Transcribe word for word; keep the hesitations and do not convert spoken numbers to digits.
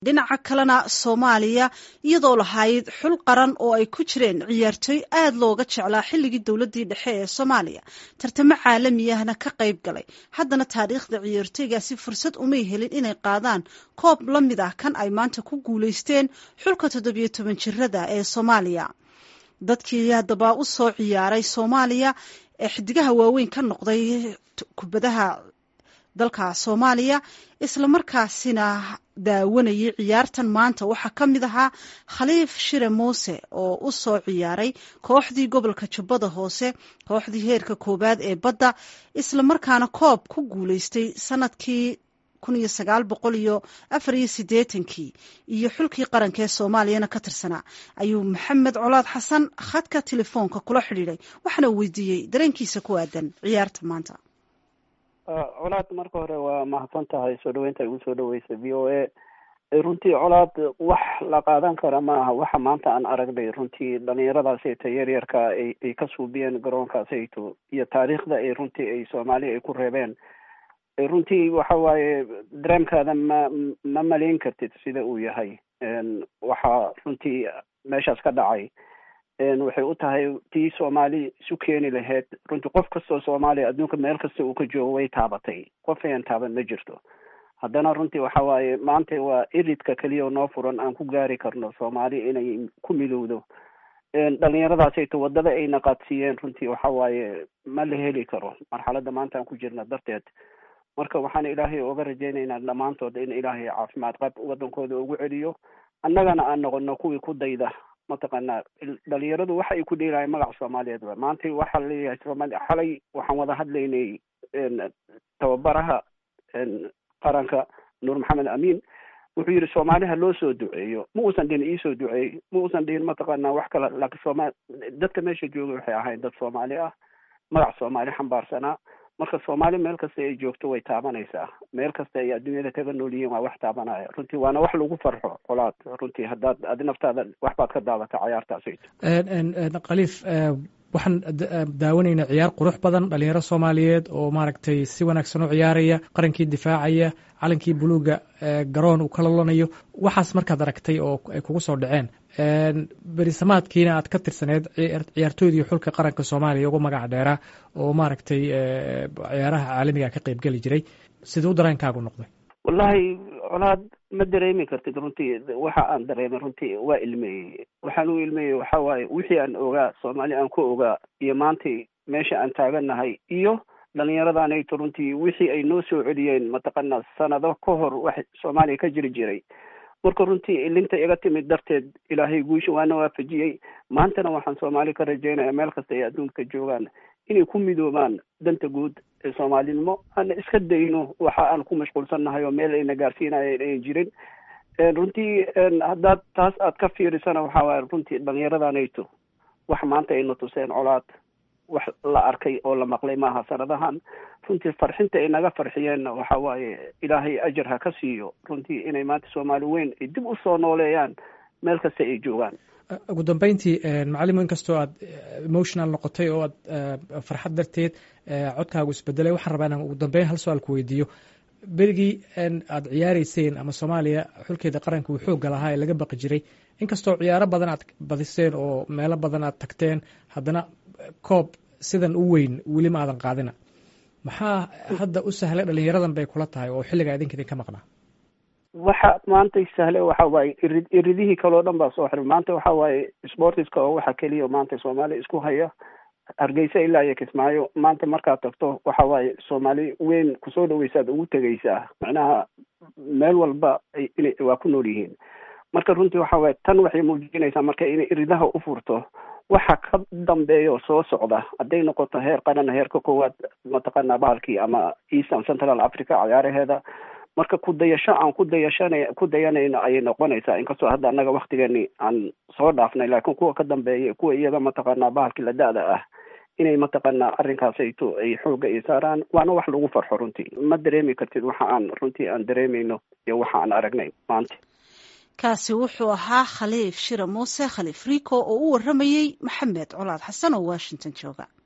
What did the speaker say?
dhinaca kalena Soomaaliya iyadoo lahayd xul qaran oo ay ku jireen ciyaartoy aad looga jeclaa xilligii dawladii dhexe ee Soomaaliya tartamo caalami ahna ka qayb galay haddana taariikhda ciyaartoygaasi fursad uma helin inay qaadaan koob la mid ah kan ay maanta ku guuleysteen xulka toddobiyo toban jirada ee Soomaaliya dadkii haddaba u soo ciyaaray Soomaaliya ee xidigaha waaweyn ka noqday kubadaha dalka Soomaaliya isla markaasina daawanayay ciyaartan maanta waxaa ka mid ahaa Khaliif Shire Muuse oo u soo ciyaaray kooxdii gobolka Jubbada Hoose kooxdii heerka koobaad ee badda isla markaana koob ku guuleystay sanadkii kun iyo sagaal boqol iyo afar iyo siddeetan iyo xulkii qaranka ee Soomaaliyana ka tirsanaa ayuu Maxamed Colaad Xasan khadka telefoonka kula xidhiidhay waxaana weydiiyey dareenkiisa ku aadan ciyaarta maanta. colaad marka hore waa mahadsan tahay soo dhaweynta igu soo dhaweysay v o a runtii colaad wax la qaadan kara maaha waxa maanta aan aragnay runtii dhalinyaradaasayta yaryarka ay ay ka suubiyeen garoonkaasayto iyo taariikhda ay runtii ay Soomaaliya ay ku reebeen runtii waxa waaye dareemkaada ma ma malayn kartid sida uu yahay waxa runtii meeshaas ka dhacay waxay u tahay tii Soomaali isu keeni lahayd runtii qof kastoo Soomaali adduunka meel kasta uu ka joogo way taabatay qof aan taaban ma jirto haddana runtii waxa waaye maanta waa iridka kaliya noo furan aan ku gaari karno Soomaali inay ku midowdo dhalinyaradaasayto wadada ay naqadsiiyeen runtii waxa waaye ma la heli karo marxaladda maanta aan ku jirna darteed marka waxaan ilaahay uga rajaynaynaa dhammaantood in ilaahay caafimaad qab wadankooda ugu celiyo annagana aan noqono kuwii ku dayda mataqaanaa dhalinyaradu waxa ay ku dheelaayeen magaca Soomaaliyeed maanta waxa la leeyahay Soomaali xalay waxaan wada hadlaynay tababaraha qaranka Nuur Maxamed Amiin wuxuu yiri Soomaaliha loo soo duceeyo ma uusan dhin ii soo duceey ma uusan dhin mataqaanaa wax kale laakiin Soomaali dadka meesha jooga waxay ahaayeen dad Soomaali ah magaca Soomaali xambaarsanaa marka Soomaali meel kasta ay joogto way taabanaysaa meel kasta ay adduunyada kaga nool yihiin waa wax taabanaya runtii waana wax lagu farxo colaad runtii haddaad adi naftaada wax baad ka daawata ciyaartaasayto Khaliif waxaan daawanaynaa ciyaar qurux badan dhalinyaro Soomaaliyeed oo maaragtay si wanaagsan u ciyaaraya qarankii difaacaya calankii buluuga garoon uu kala lanayo waxaas markaad aragtay oo ay kugu soo dhaceen berisamaadkiina aad ka tirsaneed ciyaartooydii xulka qaranka Soomaaliya ugu magac dheeraa oo maaragtay ciyaaraha caalamiga ka qayb gali jiray sidoo dareenkaagu noqday wallahi colaad ma dareemi kartid runtii waxa aan dareemay runtii waa ilmeeyay waxaan u ilmeeyay waxa waaye wixii aan ogaa Soomaali aan ku ogaa iyo maanta meesha aan taaganahay iyo dhalinyaradaanayto runtii wixii ay noo soo celiyeen mataqaanaa sanado ka hor wax Soomaaliya ka jiri jiray marka runtii ilinta iga timid darteed ilaahay guusha waana waafajiyey maantana waxaan Soomaali ka rajaynayaa meel kasta ay adduunka joogaan inay ku midoobaan danta guud ee Soomaalinimo aan iska dayno waxa aan ku mashquulsannahay oo meel ayna gaarsiinayeen ay jirin runtii haddaad taas aad ka fiirisana waxa waaye runtii dhalinyaradaanayto wax maanta ayna tuseen colaad wax la arkay oo la maqlay maaha sanadahan runtii farxinta ay naga farxiyeenna waxa waaye ilaahay ajar ha ka siiyo runtii inay maanta Soomaali weyn ay dib u soo nooleeyaan meel kasta ay joogaan ugu dambeyntii macallimo inkastoo aad emotional noqotay oo aad farxad darteed codkaagu isbedelay waxaan rabaa inaan ugu dambeyn hal su'aal ku weydiiyo berigii aad ciyaarayseen ama Soomaaliya xulkeeda qaranka uu xoog lahaa ee laga baqi jiray inkastoo ciyaaro badan aad badiseen oo meelo badan aad tagteen haddana koob sidan u weyn weli ma aadan qaadina maxaa hadda u sahlay dhalinyaradan bay kula tahay oo xilliga idinka ka maqnaa waxa maanta sahlay waxa waaye irid iridihii kale oo dhan baa soo xiray maanta waxa waaye sportiska oo waxa kaliya maanta Soomaali isku haya Hargeysa ilaa iyo Kismaayo maanta markaad tagto waxa waaye Soomaali weyn ku soo dhaweysaad ugu tagaysaa macnaha meel walba inay waa ku nool yihiin marka runtii waxa waaye tan waxay muujinaysaa marka inay iridaha u furto waxa ka dambeeyo soo socda haday noqoto heer qaran heerka koowaad mataqaanaa bahalkii ama Eastern Central Africa ciyaaraheeda marka ku dayasho aan ku dayashanay ku dayanayna ay noqonaysaa inkastoo hadda anaga waqtigeeni aan soo dhaafnay laakiin kuwa ka dambeeyay kuwa iyaga mataqaanaa bahalkii la daada ah inay mataqaanaa arrinkaasayto ay xooga ay saaraan waana wax lagu farxo runtii ma dareemi kartid waxa aan runtii aan dareemayno iyo waxa aan aragnay maanta kaasi wuxuu ahaa Khaliif Shire Muuse Khaliif Rico oo u waramayay Maxamed Colaad Xasan oo Washington jooga.